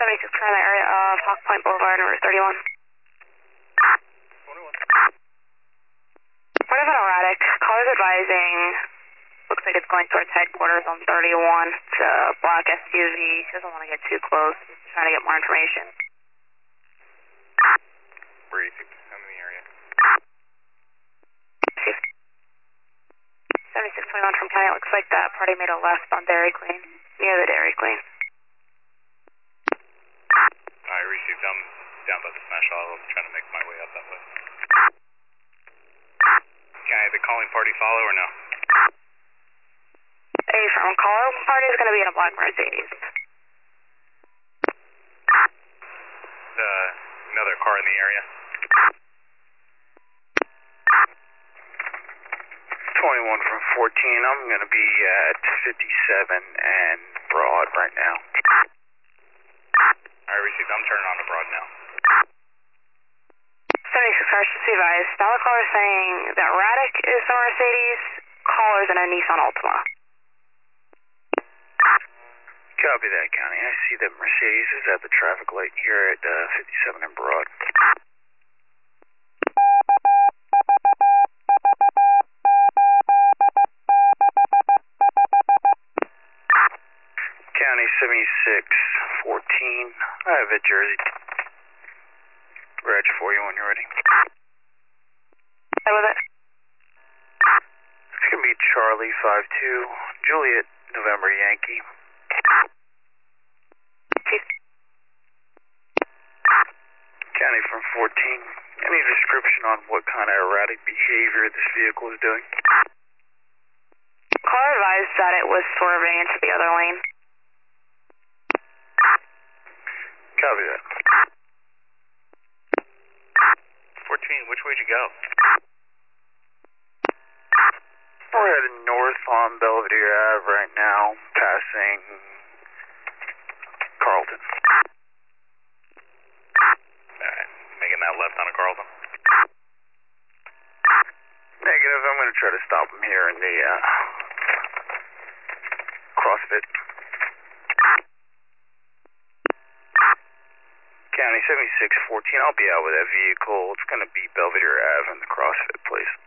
76 in the area of Hawk Point Boulevard and Route 31. 21. Part of an erratic. Caller's advising. Looks like it's going towards headquarters on 31. It's a black SUV. She doesn't want to get too close. She's trying to get more information. Brief. I'm in the area. 7621 from County. It looks like that party made a left on Dairy Queen. Near the Dairy Queen. I received them down by the smash hall. I'm trying to make my way up that way. Can I have the calling party follow or no? A from caller party is going to be in a black Mercedes. Another car in the area. 21 from 14. I'm going to be at 57 and Broad right now. I received. I'm turning on to Broad now. 76 cars, just be advised. Now the caller is saying that Radic is the Mercedes, caller's in a Nissan Altima. Copy that, County. I see that Mercedes is at the traffic light here at 57 and Broad. County 7614. I have a Jersey reg for you when you're ready. Hey with it. It's going to be Charlie 52, Juliet, November Yankee. County from 14. Any description on what kind of erratic behavior this vehicle is doing? Caller advised that it was swerving into the other lane. Copy that. 14, which way'd you go? We're heading north on Belvedere Ave right now, passing Carlton. Alright, making that left on a Carlton. Negative. I'm going to try to stop him here in the CrossFit. County 7614. I'll be out with that vehicle. It's going to be Belvedere Ave in the CrossFit place.